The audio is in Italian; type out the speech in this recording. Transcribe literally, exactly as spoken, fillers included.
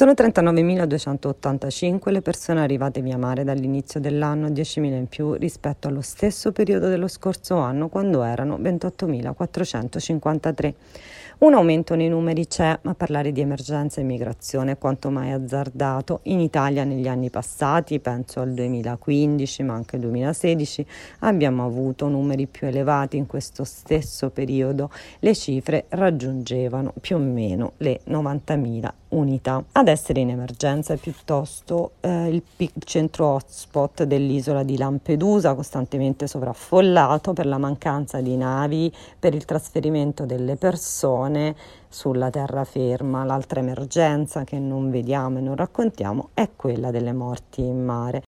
Sono trentanovemiladuecentottantacinque le persone arrivate via mare dall'inizio dell'anno, diecimila in più rispetto allo stesso periodo dello scorso anno, quando erano ventottomilaquattrocentocinquantatré. Un aumento nei numeri c'è, ma parlare di emergenza immigrazione è quanto mai azzardato. In Italia negli anni passati, penso al duemilaquindici ma anche al duemilasedici, abbiamo avuto numeri più elevati. In questo stesso periodo le cifre raggiungevano più o meno le novantamila unità. Ad essere in emergenza è piuttosto eh, il pic- centro hotspot dell'isola di Lampedusa, costantemente sovraffollato per la mancanza di navi per il trasferimento delle persone sulla terraferma. L'altra emergenza che non vediamo e non raccontiamo è quella delle morti in mare.